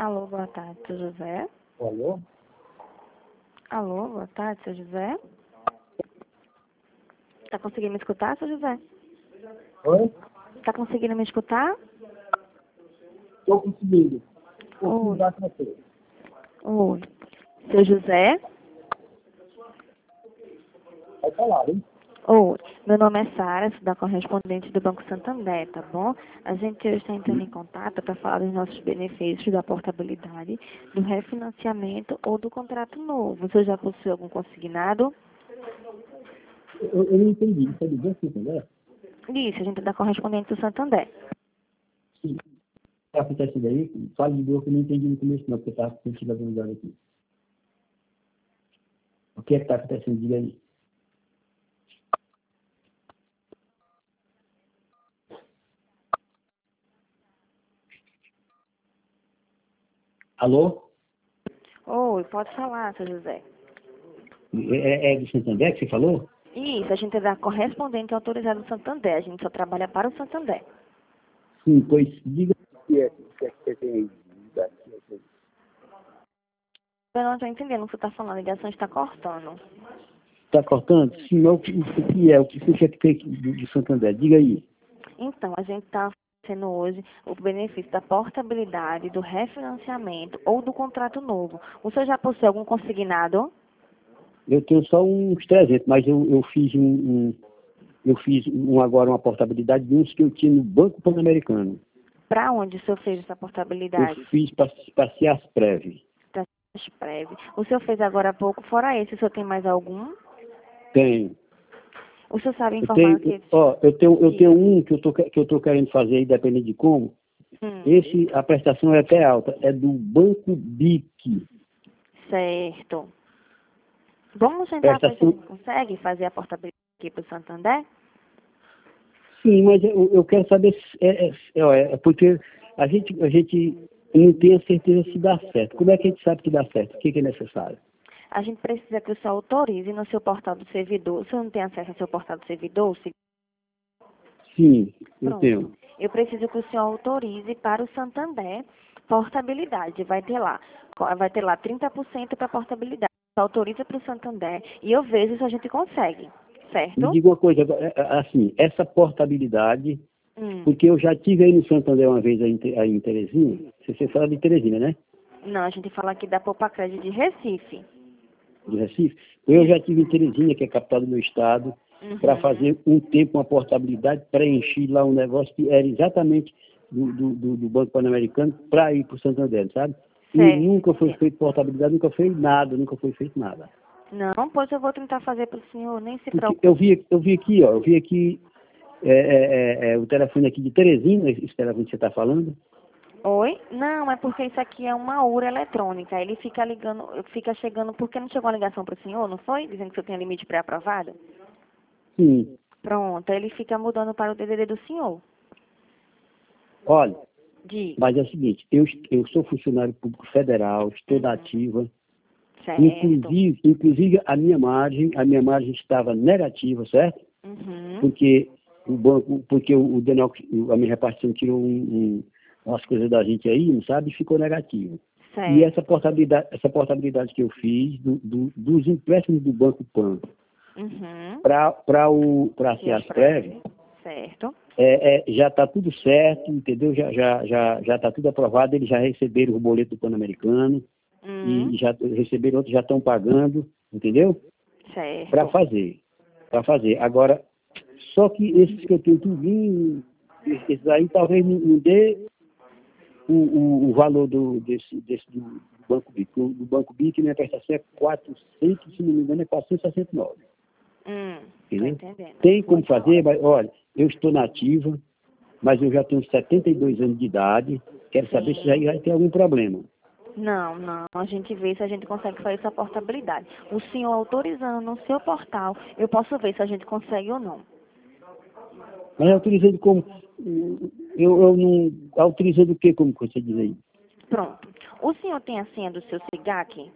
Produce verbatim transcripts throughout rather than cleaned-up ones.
Alô, boa tarde, seu José. Alô? Alô, boa tarde, seu José. Tá conseguindo me escutar, seu José? Oi? Tá conseguindo me escutar? Estou conseguindo. Vou Oi. ligar para você. Oi. Seu José? Vai falar, hein? Oi. Meu nome é Sara, sou da correspondente do Banco Santander, tá bom? A gente hoje está entrando em contato para falar dos nossos benefícios da portabilidade, do refinanciamento ou do contrato novo. Você já possui algum consignado? Eu, eu não entendi. Você ligou aqui, entendeu? Isso, a gente é da correspondente do Santander. Sim. O que está acontecendo aí? Fale de novo que eu não entendi no começo, não, porque eu estava sentindo a verdade aqui. O que é que está acontecendo? Diga aí. Alô? Oi, pode falar, seu José. É, é do Santander que você falou? Isso, a gente é da correspondente autorizada do Santander. A gente só trabalha para o Santander. Sim, pois diga o que é que você tem aí. Eu não estou entendendo o que você está falando. A ligação está cortando. Está cortando? Sim, mas o que, o que é? O que você quer ter do, do Santander? Diga aí. Então, a gente está oferecendo hoje o benefício da portabilidade, do refinanciamento ou do contrato novo. O senhor já possui algum consignado? Eu tenho só uns trezentos, mas eu, eu fiz um, um eu fiz um, agora uma portabilidade de uns que eu tinha no Banco Pan-Americano. Para onde o senhor fez essa Eu portabilidade? fiz para a Ciasprev. Para Breve. O senhor fez agora há pouco, fora esse, o senhor tem mais algum? Tenho. O senhor sabe Eu informar tenho, que... ó, eu tenho, eu tenho Diga. um que eu tô, que eu tô querendo fazer aí, dependendo de como. Hum, Esse, a prestação é até alta, é do Banco B I C. certo. Vamos tentar ver se a Prestação, gente consegue fazer a portabilidade aqui para o Santander? sim, mas eu, eu quero saber se é, é, é, é porque a gente, a gente não tem a certeza se dá certo. Como é que a gente sabe que dá certo? O que, que é necessário? A gente precisa que o senhor autorize no seu portal do servidor. O senhor não tem acesso ao seu portal do servidor? Se- Sim, eu Pronto. tenho. Eu preciso que o senhor autorize para o Santander portabilidade. Vai ter lá, vai ter lá trinta por cento para portabilidade. Autoriza para o Santander e eu vejo se a gente consegue, Me certo? diga uma coisa, é, é, assim, essa portabilidade, Hum. porque eu já tive aí no Santander uma vez aí em Te- aí em Teresina, você fala de Teresina, né? Não, a gente fala aqui da Poupa Crédito de Recife. De Recife. Eu já tive em Teresina, que é a capital do meu estado, para Uhum. fazer um tempo uma portabilidade, preencher lá um negócio que era exatamente do, do, do- do Banco Pan-Americano para ir para o Santander, sabe? E Certo, nunca foi entendeu? feito portabilidade, nunca foi nada, nunca foi feito nada. Não, pois eu vou tentar fazer para o senhor, nem se Porque eu preocupe. vi, eu vi aqui, ó, eu vi aqui é, é, é, é, o telefone aqui de Teresina, esse telefone que você está falando. Oi? Não, é porque isso aqui é uma U R A eletrônica. Ele fica ligando, fica chegando, porque não chegou a ligação para o senhor, não foi? Dizendo que o senhor tem limite pré-aprovado? Sim. Pronto, aí ele fica mudando para o D D D do senhor. Olha, Diga. mas é o seguinte, eu, eu sou funcionário público federal, estou na Uhum. ativa, Certo. inclusive, inclusive a minha margem, a minha margem estava negativa, certo? Uhum. Porque o banco, porque o, o Daniel, a minha repartição tirou um, um, umas coisas da gente aí, não sabe, e ficou negativo. E essa Certo. portabilidade, essa portabilidade que eu fiz do, do, dos empréstimos do Banco Pan Uhum. para o para a Se as Ciasprev, certo. é, é, já está tudo certo, entendeu? Já já já já está tudo aprovado, eles já receberam o boleto do Pan-Americano Uhum. e já receberam outros, já estão pagando, entendeu? Para Certo. fazer, para fazer. Agora, só que esses que eu tenho tudinho, esses aí talvez não, não dê o, o, o valor do, desse, desse do, do Banco B I C. O do Banco B I C, minha prestação é quatrocentos, se não me engano, é quatrocentos e sessenta e nove. Hum, tô Entendeu? entendendo. Tem como Pode falar. fazer, mas olha, eu estou na ativa, mas eu já tenho setenta e dois anos de idade, quero saber se aí Sim. vai ter algum problema. Não, não. A gente vê se a gente consegue fazer essa portabilidade. O senhor autorizando no seu portal, eu posso ver se a gente consegue ou não. Mas autorizando como? Eu, eu não. Autorizando o que, como você diz aí? Pronto. O senhor tem a senha do seu SIGAC?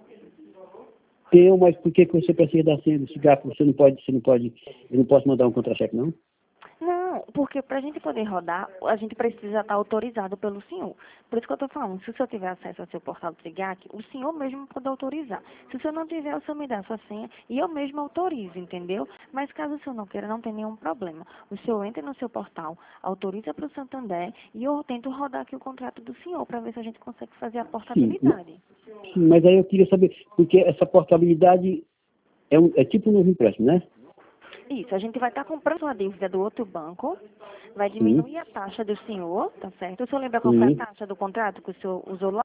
Tenho, mas por que que você precisa da senha do cigarro? Você não pode, você não pode, eu não posso mandar um contra-cheque, não? Não, Não, porque para a gente poder rodar, a gente precisa estar autorizado pelo senhor. Por isso que eu estou falando, se o senhor tiver acesso ao seu portal do SIGAC, o senhor mesmo pode autorizar. Se o senhor não tiver, o senhor me dá a sua senha e eu mesmo autorizo, entendeu? Mas caso o senhor não queira, não tem nenhum problema. O senhor entra no seu portal, autoriza para o Santander e eu tento rodar aqui o contrato do senhor para ver se a gente consegue fazer a portabilidade. Sim, sim, mas aí eu queria saber, porque essa portabilidade é, um, é tipo um novo empréstimo, né? Isso, a gente vai estar comprando uma dívida do outro banco, vai diminuir sim. a taxa do senhor, tá certo? O senhor lembra qual foi a taxa do contrato que o senhor usou lá?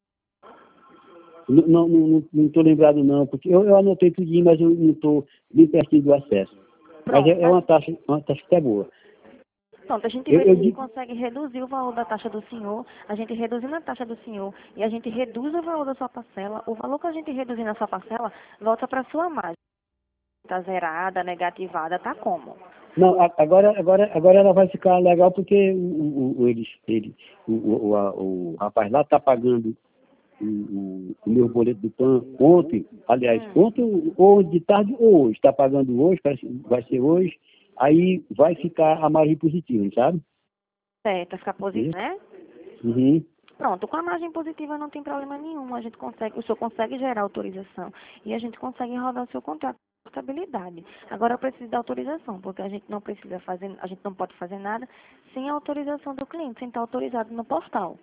Não, não, não estou lembrado não, porque eu, eu anotei tudinho, mas eu não estou bem pertinho do acesso. Pronto, mas é, é uma taxa, uma taxa que é boa. Pronto, a gente vê eu, se a gente digo... consegue reduzir o valor da taxa do senhor, a gente reduzindo a taxa do senhor e a gente reduz o valor da sua parcela, o valor que a gente reduzir na sua parcela volta para a sua margem. Está zerada, negativada, tá como? Não, agora, agora, agora ela vai ficar legal porque o, o, ele, ele, o, o, a, o rapaz lá está pagando o, o, o meu boleto do P A N ontem, aliás, hum. ontem ou de tarde ou hoje, está pagando hoje, vai ser hoje, aí vai ficar a margem positiva, sabe? Certo, vai ficar positivo, né? Uhum. Pronto, com a margem positiva não tem problema nenhum, a gente consegue, o senhor consegue gerar autorização e a gente consegue rodar o seu contrato. Portabilidade. Agora eu preciso da autorização, porque a gente não precisa fazer, a gente não pode fazer nada sem a autorização do cliente, sem estar autorizado no portal.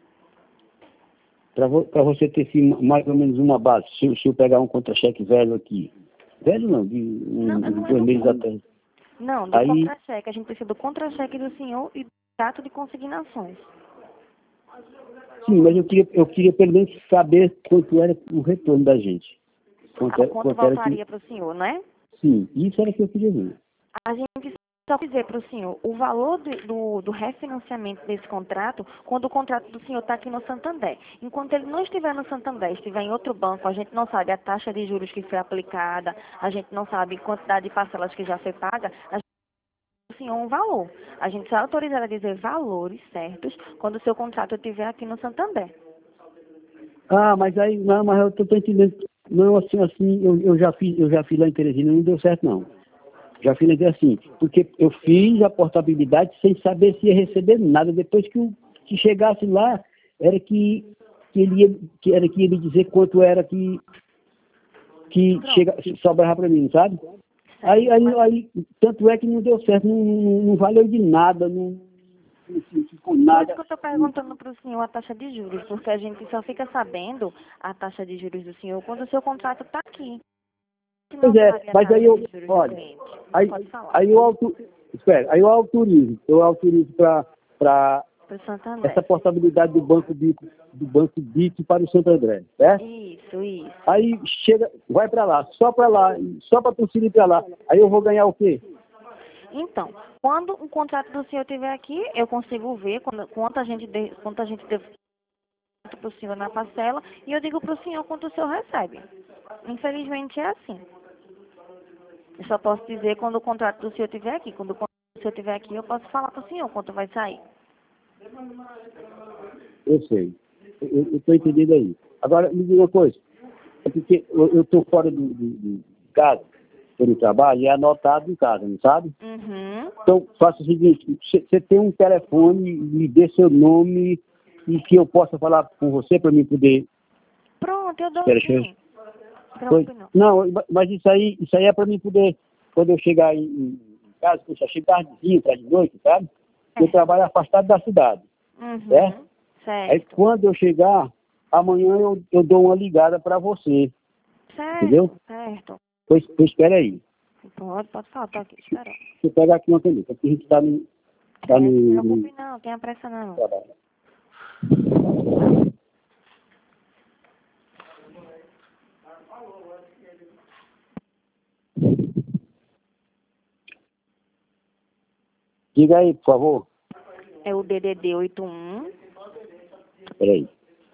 Para vo, você ter assim, mais ou menos uma base, se, se eu pegar um contra-cheque velho aqui, velho não, de um, não, não dois é meses atrás. Não, do aí... contra-cheque, a gente precisa do contra-cheque do senhor e do contrato de consignações. Sim, mas eu queria, eu queria pelo menos saber quanto era o retorno da gente. Quanto, ah, quanto, quanto voltaria que... para o senhor, não é? Sim, isso era o que eu queria ver. A gente só dizer para o senhor o valor do, do, do refinanciamento desse contrato quando o contrato do senhor está aqui no Santander. Enquanto ele não estiver no Santander, estiver em outro banco, a gente não sabe a taxa de juros que foi aplicada, a gente não sabe a quantidade de parcelas que já foi paga, a gente o senhor um valor. A gente só é autorizado a dizer valores certos quando o seu contrato estiver aqui no Santander. Ah, mas aí, não, mas eu estou entendendo. Não, assim, assim, eu, eu já fiz, eu já fiz lá em Teresina, não deu certo não. Já fiz assim, porque eu fiz a portabilidade sem saber se ia receber nada. Depois que, eu, que chegasse lá, era que, que ele ia, que era que ia me dizer quanto era que, que chega, sobrava para mim, sabe? Aí, aí, aí, tanto é que não deu certo, não, não, não valeu de nada, não, não ficou nada. Por isso que eu estou perguntando para o senhor a taxa de juros, porque a gente só fica sabendo a taxa de juros do senhor quando o seu contrato está aqui. Pois é, mas aí eu, olha, aí, aí eu auto, espera, aí eu autorizo, eu autorizo para essa portabilidade do Banco Bico, do Banco Bico para o Santo André, certo? Isso, isso. Aí chega, vai para lá, só para lá, só para transferir para lá, aí eu vou ganhar o quê? Então, quando o contrato do senhor estiver aqui, eu consigo ver quando, quanto a gente de, quanto a gente deve para o senhor na parcela e eu digo para o senhor quanto o senhor recebe. Infelizmente é assim. Eu só posso dizer quando o contrato do senhor estiver aqui. Quando o contrato do senhor estiver aqui, eu posso falar para o senhor quanto vai sair. Eu sei. Eu estou entendendo aí. Agora, me diga uma coisa. É porque eu estou fora do, do, do casa, pelo trabalho, e é anotado em casa, não sabe? Uhum. Então, faça o seguinte. Você tem um telefone, me dê seu nome e que eu possa falar com você para mim poder... Pronto, eu dou sim. Pronto, não. não, mas isso aí, isso aí é para mim poder, quando eu chegar em, em casa, eu já chego tardezinho, tarde de noite, sabe? É. Eu trabalho afastado da cidade, uhum, certo? certo? Aí quando eu chegar, amanhã eu, eu dou uma ligada para você, certo, entendeu? Certo, Pois, pois espera aí. Pode, pode falar, tô aqui, espera. Deixa eu pegar aqui uma caneta, porque a gente está no... Tá é, no, não preocupe não, tenha pressa não. Trabalho. Diga aí, por favor. É o D D D oito um. Peraí.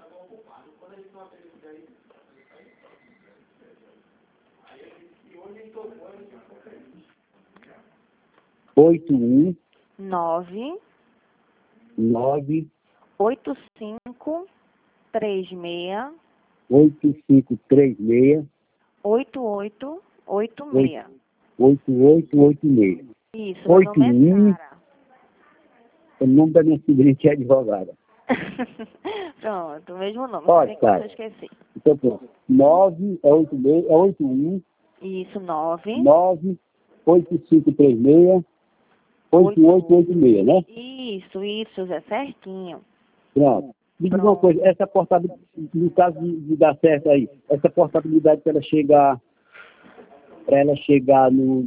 Oito um nove nove oito cinco três seis oito cinco três seis oito oito oito seis. oito oito oito seis. Isso, meu nome é Sara. O nome da minha sobrinha que é advogada. Pronto, o mesmo nome. Pode, Não tá. eu esqueci. Então, pronto. nove é oito seis, é oito um, Isso, nove. nove oito cinco três seis, oito oito oito seis, né? Isso, isso, Zé, certinho. Pronto. Me diga uma Pronto. coisa, essa portabilidade, no caso de, de dar certo aí, essa portabilidade para ela chegar, para ela chegar no,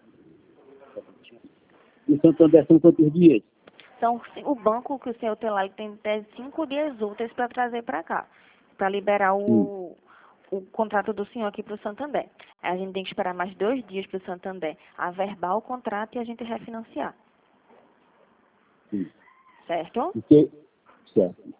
no Santander são quantos dias? Então, o banco que o senhor tem lá, ele tem até cinco dias úteis para trazer para cá, para liberar o, o contrato do senhor aqui para o Santander. Aí a gente tem que esperar mais dois dias para o Santander averbar o contrato e a gente refinanciar. Sim. Certo? Porque, certo.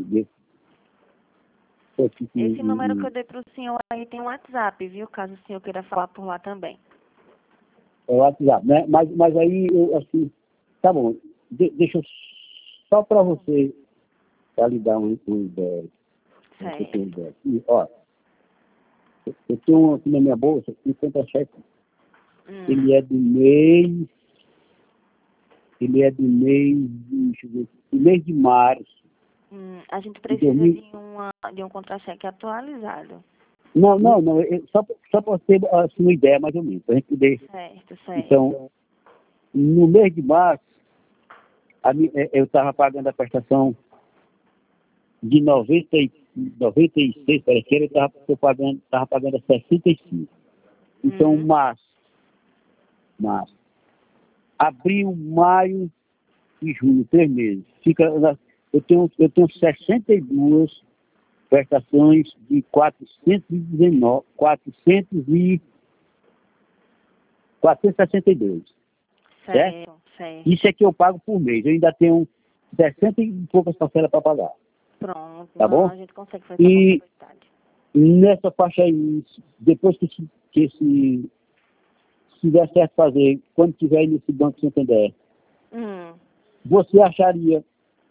Esse número que eu dei para o senhor aí tem um WhatsApp, viu? Caso o senhor queira falar por lá também. É o WhatsApp, né? Mas, mas aí, eu, assim, tá bom. De, deixa eu, só para você, para lhe dar uma, uma ideia. Certo. Uma ideia. E, ó, eu, eu tenho aqui na minha bolsa, um contra-cheque. Hum. Ele é do mês, ele é do mês, de, deixa eu ver, do mês de março. Hum, a gente precisa dois mil... de, uma, de um contra-cheque atualizado. Não, não, não, eu, só, só para ter assim, uma ideia, mais ou menos, para a gente poder... Certo, certo. Então, no mês de março, a minha, eu estava pagando a prestação de noventa e, noventa e seis, parece que eu estava pagando, estava pagando a sessenta e cinco. Então, Uhum. março, março, abril, maio e junho, três meses. Fica, eu, tenho, eu tenho sessenta e duas prestações de quatrocentos e dezenove, quatrocentos e, quatrocentos e sessenta e dois. Certo, Certo? certo. Isso é que eu pago por mês. Eu ainda tenho sessenta e poucas parcelas para pagar. Pronto. Tá Não, bom? a gente consegue fazer E essa possibilidade. nessa faixa aí, depois que, esse, que esse, se der certo fazer, quando tiver nesse Banco Santander, Hum. você acharia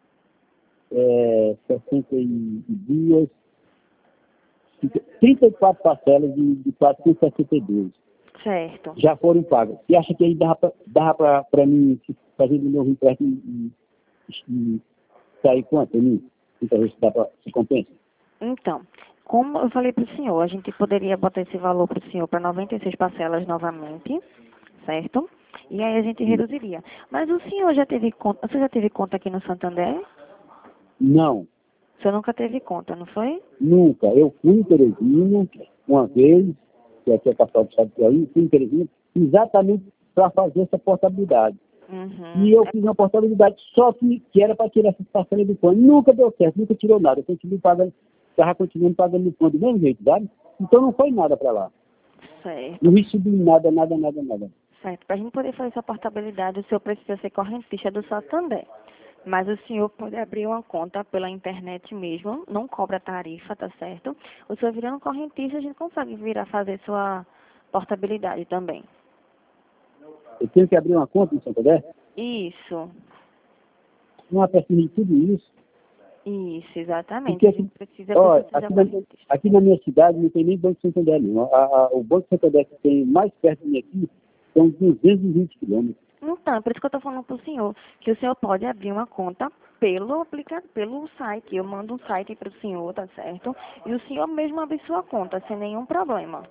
é, sessenta e duas, trinta e quatro parcelas de, de quatrocentos e sessenta e dois Certo. já foram pagas. Você acha que aí dava para mim fazer de novo empréstimo e, e, e sair quanto? Então, isso dá para se compensa? Então, como eu falei para o senhor, a gente poderia botar esse valor para o senhor para noventa e seis parcelas novamente, certo? E aí a gente reduziria. Mas o senhor já teve conta, você já teve conta aqui no Santander? Não, O senhor nunca teve conta, não foi? nunca. Eu fui em Teresina uma vez, que aqui é a capital do estado do Piauí, fui em Teresina, exatamente para fazer essa portabilidade. Uhum. E eu fiz uma portabilidade só que, que era para tirar essas parcelas do fundo. Nunca deu certo, nunca tirou nada. Eu continuei pagando, estava continuando pagando no fundo do mesmo jeito, sabe? Então não foi nada para lá. Certo. Não recebi nada, nada, nada, nada. Certo. Para a gente poder fazer essa portabilidade, o senhor precisa ser correntista do Santander. Mas o senhor pode abrir uma conta pela internet mesmo, não cobra tarifa, tá certo? O senhor virando correntista, a gente consegue vir a fazer sua portabilidade também. Eu tenho que abrir uma conta no Santander? Isso, Não precisa de tudo isso. isso, exatamente. Porque A aqui, gente precisa ó, que você seja aqui, na, correntista. aqui na minha cidade não tem nem Banco Santander, não. A, a, o Banco Santander que tem mais perto de mim aqui são duzentos e vinte quilômetros. Então, é por isso que eu estou falando para o senhor, que o senhor pode abrir uma conta pelo aplicativo, pelo site. Eu mando um site para o senhor, tá certo? E o senhor mesmo abre sua conta, sem nenhum problema.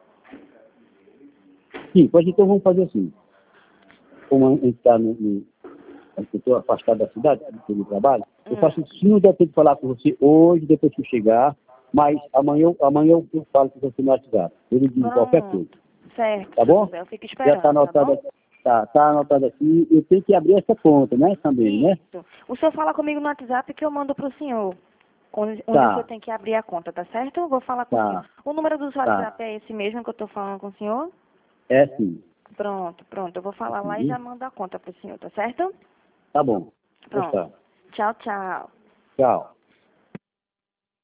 Sim, pois então vamos fazer assim. Como a gente está no, no eu estou afastado da cidade, do trabalho, eu Hum. faço sim, eu tenho que falar com você hoje, depois que eu chegar, mas amanhã, amanhã eu falo com você no WhatsApp. Eu lhe digo qualquer coisa. Certo, Tá bom? eu fico Já esperando, está anotado tá aqui. Tá, tá anotado aqui. Eu tenho que abrir essa conta, né, também, bom? né? Isso. O senhor fala comigo no WhatsApp que eu mando para o senhor. Onde, onde o senhor Tá, tem que abrir a conta, tá certo? Eu vou falar com o senhor. tá, O número do tá. WhatsApp é esse mesmo que eu estou falando com o senhor? É sim. Pronto, pronto. Eu vou falar lá e Uhum. já mando a conta para o senhor, tá certo? Tá bom. Pois Pronto. tá. Tchau, tchau. Tchau.